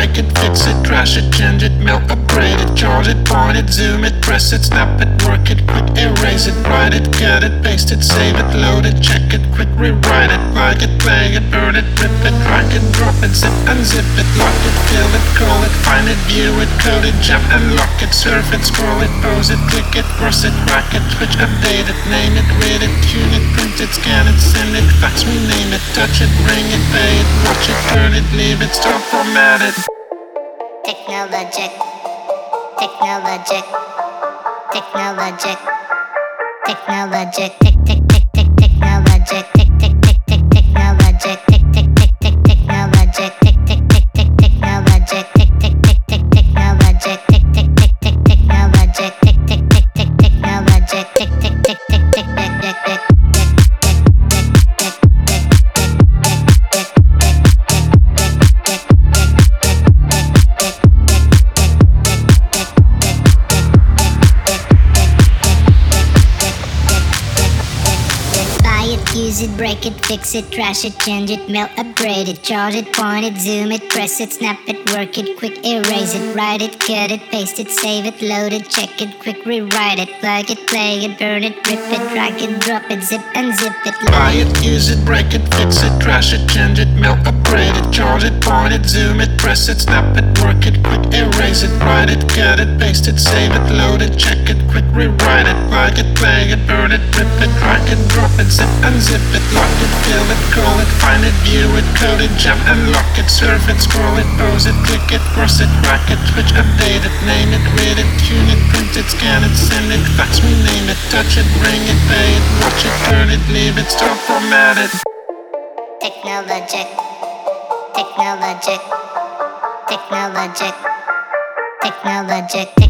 break it, fix it, trash it, change it, melt, upgrade it, charge it, point it, zoom it, press it, snap it, work it, quick erase it, write it, cut it, paste it, save it, load it, check it, quick rewrite it, plug it, play it, burn it, rip it, drag it, drop it, zip, unzip it, lock it, fill it, call it, find it, view it, code it, jump and lock it, surf it, scroll it, pose it, click it, cross it, crack it, switch, update it, name it, read it, tune it, print it, scan it, send it, fax, rename it, touch it, bring it, pay it, watch it, turn it, leave it, stop, format it. Technologic, technologic, technologic, technologic, technologic, technologic, technologic, use it, break it, fix it, trash it, change it, melt, upgrade it, charge it, point it, zoom it, press it, snap it, work it, quick erase it, write it, cut it, paste it, save it, load it, check it, quick rewrite it, plug it, play it, burn it, rip it, drag it, drop it, zip unzip it, buy it, use it, break it, fix it, trash it, change it, melt, upgrade it, charge it, point it, zoom it, press it, snap it, work it, quick erase it, write it, cut it, paste it, save it, load it, check it, quick rewrite it, plug it, play it, burn it, rip it, drag it, drop it, zip unzip it, lock it, fill it, call it, find it, view it, code it, jump and lock it, surf it, scroll it, pose it, click it, cross it, crack it, switch, update it, name it, read it, tune it, print it, scan it, send it, fax, rename it, touch it, bring it, pay it, watch it, turn it, leave it, stop, format it. technologic, technologic, technologic, technologic.